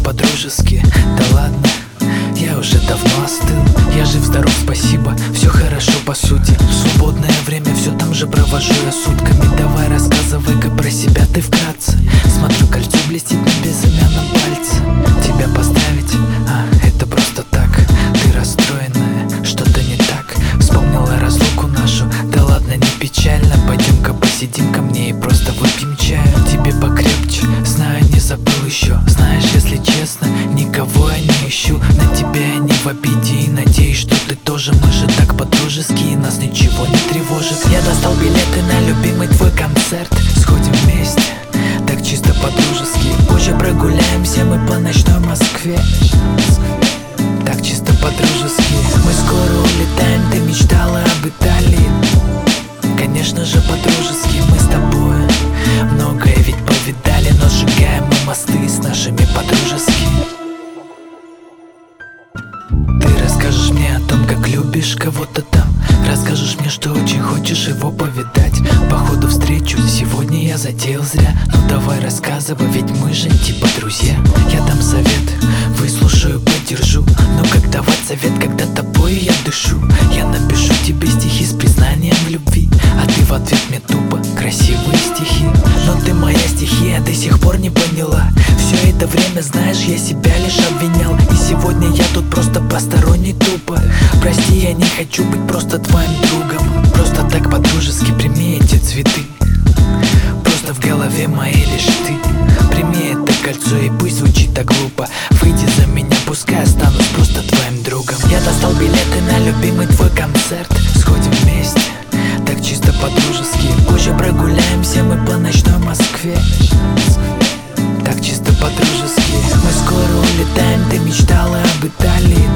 по-дружески. Да ладно, я уже давно остыл. Я жив-здоров, спасибо, все хорошо по сути. В свободное время все там же провожу я сутками. Давай рассказывай-ка про себя ты вкратце. Смотрю, кольцо блестит на безымянном пальце. Тебя поставить? Это просто так. Ты расстроенная, что-то не так. Вспомнила разлуку нашу, да ладно, не печально. Пойдем-ка посидим ко мне и просто выпьем чаю. Тебе покрепче, знаю, не забыл еще. Знаешь, если честно, никого я не ищу. На тебя я не в обиде и надеюсь, что ты тоже. Мы же так по-дружески и нас ничего не тревожит. Я достал билеты на любимый твой концерт. Сходим вместе, так чисто по-дружески. Позже прогуляемся мы по ночной Москве. Так чисто по-дружески. Мы скоро улетаем, ты мечтала об Италии. Конечно же по-дружески. Мы с тобой многое ведь повидали, но сжигаем мы мосты с нашими по-дружески. Ты расскажешь мне о том, как любишь кого-то там. Расскажешь мне, что очень хочешь его повидать. Походу встречу сегодня я затеял зря. Ну давай рассказывай, ведь мы же типа друзья. Я дам совет, выслушаю, поддержу. Но как давать совет, когда тобой я дышу? Я напишу тебе стихи с признанием в любви, а ты в ответ мне тупо красивые стихи. Но ты моя стихия до сих пор не поняла. Все это время, знаешь, я себя лишь обвинял. И сегодня я тут просто посторонний тупо. Прости, я не хочу быть просто твоим другом. Просто так по-дружески прими эти цветы. Просто в голове моей лишь ты. Прими это кольцо и пусть звучит так глупо. Выйди за меня, пускай останусь просто твоим другом. Я достал билеты на любимый твой концерт. Сходим вместе, так чисто по-дружески. Позже прогуляемся мы по ночной Москве. Так чисто по-дружески. Мы скоро улетаем, ты мечтала об Италии.